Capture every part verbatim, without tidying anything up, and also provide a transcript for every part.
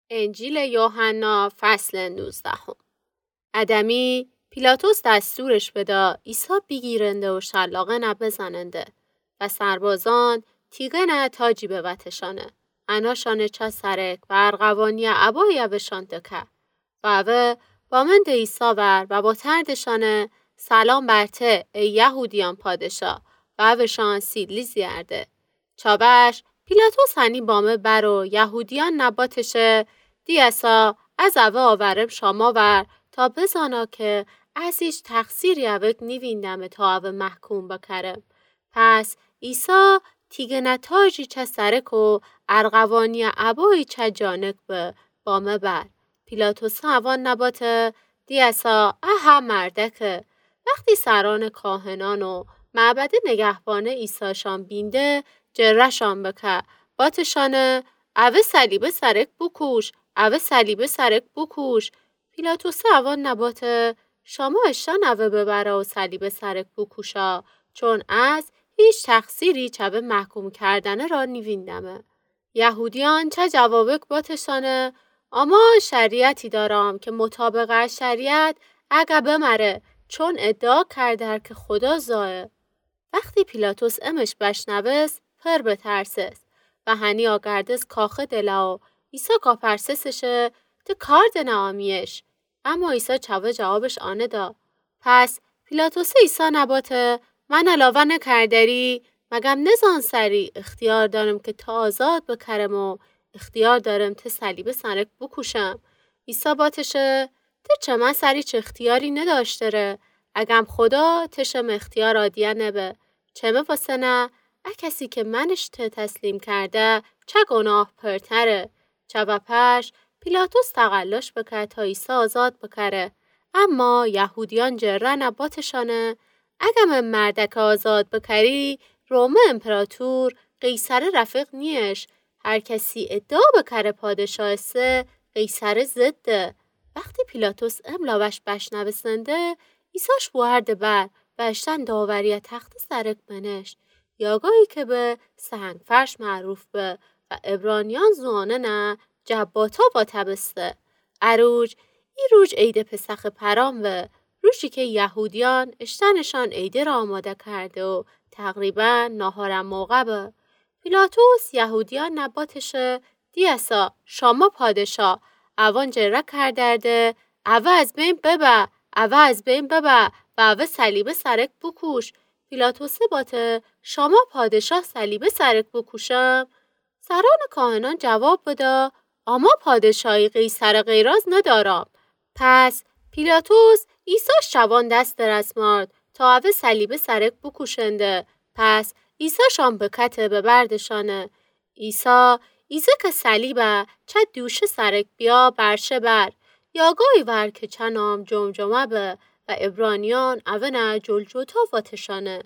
انجیل یوحنا فصل نوزدهم. ادمی پیلاتوس دستورش بدا عیسی بگیرنده و شلاقه نه بزننده و سربازان تیغه نه تاجی بوتشانه. اناشانه چه سرک و ارغوانی عبایی بشان دکه و اوه با من ده عیسی ور و با تردشانه سلام برته ای یهودیان پادشاه و اوشان سیدلی زیرده. چابش پیلاتوس هنی بامه بر و یهودیان نباتشه دیسا از اوه آورم شما ور تا بزانا که از ایش تقصیری اوک نیویندم تا اوه محکوم بکرم. پس عیسی تیگه نتاجی چه سرک و ارغوانی عبایی چه جانک به بامه بر. پیلاتوس اوان نباته دیسا اها مردکه. وقتی سران کاهنان و معبد نگهبانه عیساشان بینده جرشان بکه باتشانه اوه صلیب سرک بکوش اوه صلیب سرک بکوش. پیلاتوس اوان نباته شما اشان اوه ببره و صلیب سرک بکوشا چون از هیچ تقصیری چه به محکوم کردنه را نیویندمه. یهودیان چه جوابک باتشانه اما شریعتی دارم که مطابق شریعت اگه بمره چون ادعا کرده که خدا زایه. وقتی پیلاتوس امش بشنوست پر بترسست و هنی آگردست کاخه دلا و عیسی کافرسسشه ده کار ده آمیش. اما عیسی چوه جوابش آنه دا. پس پیلاتوس عیسی نباته من علاوه نکردری مگم نزان سری اختیار دارم که تا آزاد بکرم و اختیار دارم ته صلیب سرک بکوشم. عیسی باتشه ته چه من سری چه اختیاری نداشتره اگم خدا تشم اختیار آدیه نبه چمه واسه نه ا کسی که منش ته تسلیم کرده چه گناه پرتره. چه و پش پیلاتوس تقلاش بکر تا عیسی آزاد بکره اما یهودیان جره نباتشانه اگم مردک آزاد بکری روم امپراتور قیصر رفیق نیش هر کسی ادعا بکره پادشاه سه قیصر زده. وقتی پیلاتوس املاوش بشنوسنده عیساش بوهرده بر و اشتن داوری تخت سرک منش یاگاهی که به سهنگ فرش معروف به و عبرانیان زوانه نه جباتا با تبسته. اروج ای روج عید پسخ پرام و روشی که یهودیان اشتنشان عیده را آماده کرده و تقریبا ناهارم موقع به. پیلاتوس یهودیان نباتشه دیسا شما پادشاه اوان جره کردرده اوه از بین ببه اوه از بین ببه و اوه صلیب سرک بکوش. پیلاتوس باته شما پادشاه صلیب سرک بکوشم؟ سران کاهنان جواب بده اما پادشاهی قیصر غیراز ندارم. پس پیلاتوس عیساش شوان دست رسمارد تا اوه صلیب سرک بکوشنده. پس عیساشان بکته ببردشانه. عیسی ایزه که صلیبه چه دوشه سرک بیا برشه بر یاگاهی ور که چه نام جمجمه به و عبرانیان اوه نه جلجوتا واتشانه.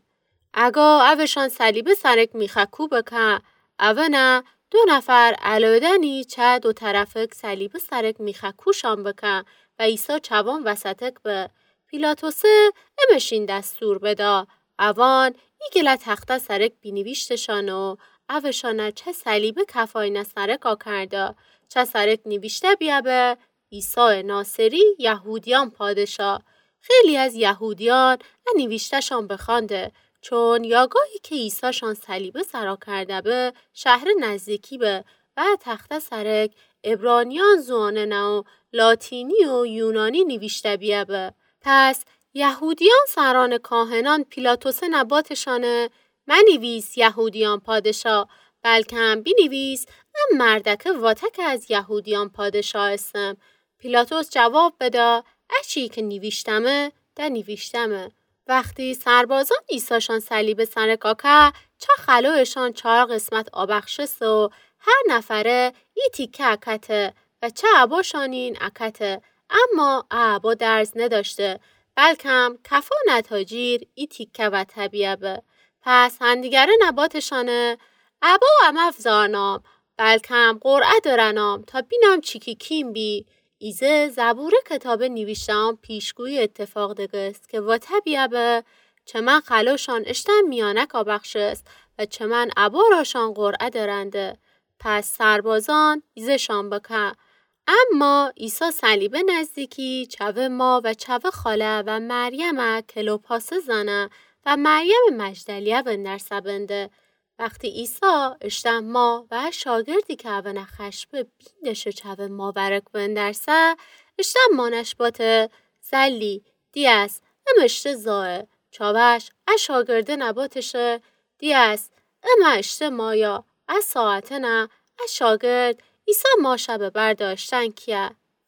اگا اوهشان صلیب سرک میخکو بکه اوه نه دو نفر علودنی چه دو طرفک صلیب سرک میخکوشان بکه و عیسی چوان وسطک به. پیلاتوسه امشین دستور بدا اوان ایگله تخته سرک بینویشتشان و اوشانه چه صلیب کفاین سرک آکرده چه سرک نویشته بیا به عیسی ناصری یهودیان پادشاه. خیلی از یهودیان نویشتشان بخوانده چون یاگاهی که عیساشان صلیب سرا کرده به شهر نزدیکی به و تخته سرک عبرانیان زوانه نه و لاتینی و یونانی نویشته بیا به. پس یهودیان سران کاهنان پیلاتوس نباتشانه منویس یهودیان پادشاه بلکه هم بینویس ام مردک واتک از یهودیان پادشاه استم. پیلاتوس جواب بده اچی که نویشتمه ده نویشتمه. وقتی سربازان عیساشان صلیب سرک آکه چه خلوشان چهار قسمت آبخشست و هر نفره ای تیکه اکته و چه عباشانین اکته اما عبا درز نداشته بلکه هم کفا نتاجیر ای تیکه و طبیعه به. پس هندیگره نباتشانه عبا هم افزارنام بلکه هم قرعه دارنام تا بینم چیکی کیم بی. ایزه زبور کتاب نویشتم پیشگوی اتفاق دگست که و طبیعه به چه من خلوشان اشتن میانک آبخشست و چه من عبا راشان قرعه دارنده. پس سربازان ایزه شان بکن اما عیسی صلیب نزدیکی چوه ما و چوه خاله و مریم کلوپاسه زنه و مریم مجدلیه بندر سبنده. وقتی عیسی اشته ما و شاگردی که اوه خشبه بیندشه چوه ما برک بندرسه اشته مانش باته زلی دیاس ام اشته زاه چاوش از شاگرده نباتشه دیاس ام اشته مایا از ساعته نه از شاگرد عیسی ما شب برداشتن کیه.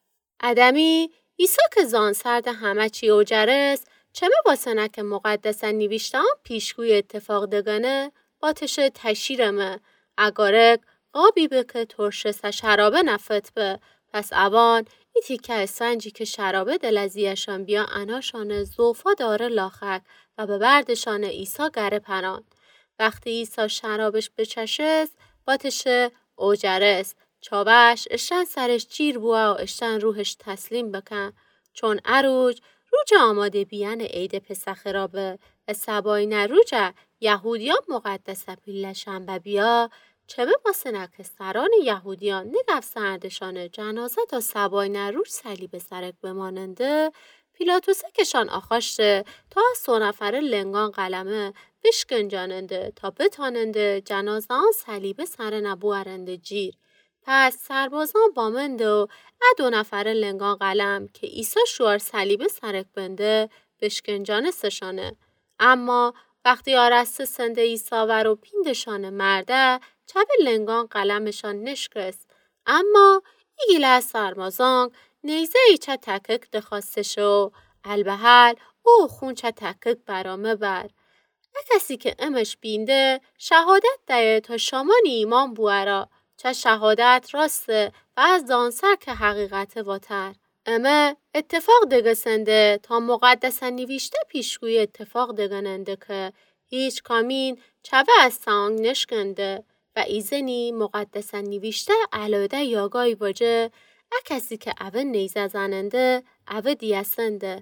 ادمی عیسی که زان سرد همه چی و جرس چمه واسه که مقدسن نویشتم پیشگوی اتفاق دگنه باتشه تشیرمه اگارک قابی به که ترشسه شرابه نفت به پس اوان ای تیکه اسفنجی که شرابه دلزیشان بیا اناشان زوفا داره لاخک و به بردشان عیسی گره پران. وقتی عیسی شرابش بچشست باتشه اوجرس چاوش اشتن سرش جیر بوا و اشتن روحش تسلیم بکن چون اروج روج آماده بیان عید پسخ رابه و سبای نروج یهودیان مقدسه پیل شنبه بیا چمه باسه نکه سران یهودیان نگف سردشان جنازه تا سبای نروج صلیب سرک بماننده پیلاتوسه کشان آخاشته تا از سو نفره لنگان قلمه بشکنجاننده تا بتاننده جنازه آن صلیب سر نبوارنده جیر. پس سربازان بامنده و دو نفر لنگان قلم که عیسی شوار صلیب سرک بنده بشکنجان سشانه. اما وقتی آرسته سنده عیسی و پیندشان مرده چپ لنگان قلمشان نشکست. اما ایگیله از سربازان نیزه ای چه تکک دخواسته شو البحل او خون چه تکک برامه بر. کسی که امش بینده شهادت ده تا شامان ایمان بوارا چه شهادت راسته و از دانسر که حقیقت واتر. امه اتفاق دگسنده تا مقدسن نویشته پیشگوی اتفاق دگننده که هیچ کامین چوه از سانگ نشکنده و ایزنی مقدسن نویشته علاده یاگای باجه کسی که اوه نیزه زننده اوه دیسنده.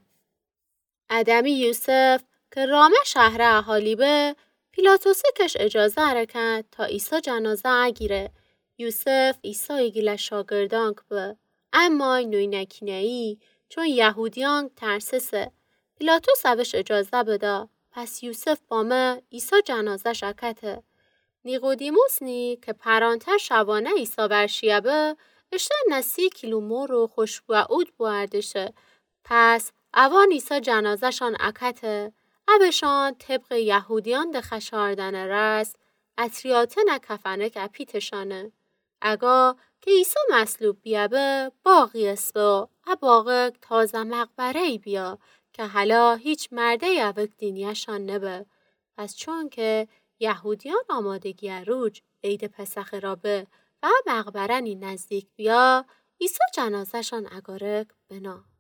ادمی یوسف که رامه شهر احالی به پیلاتوسه کش اجازه حرکت تا عیسی جنازه اگیره. یوسف عیسی گیله شاگردانک به اما نوی نکینهی چون یهودیان ترسسه پیلاتوس اوش اجازه بده پس یوسف بامه عیسی جنازه شکته. نیقودیموس نی که پرانتر شبانه عیسی برشیه به اشتن نسی کیلومور رو خوشبو عود بوردشه پس اوان عیسی جنازه شان اکته اوشان طبق یهودیان ده خشاردن رست اطریاته نکفنه که پیتشانه. اگا که عیسی مصلوب بیا به باقی اسبو اباقک تازه مقبره بیا که حالا هیچ مرده یوک دینیشان نبه. پس چون که یهودیان آمادگی روج عید پسخ رابه و مقبرنی نزدیک بیا عیسی جنازه شان اگارک بنا.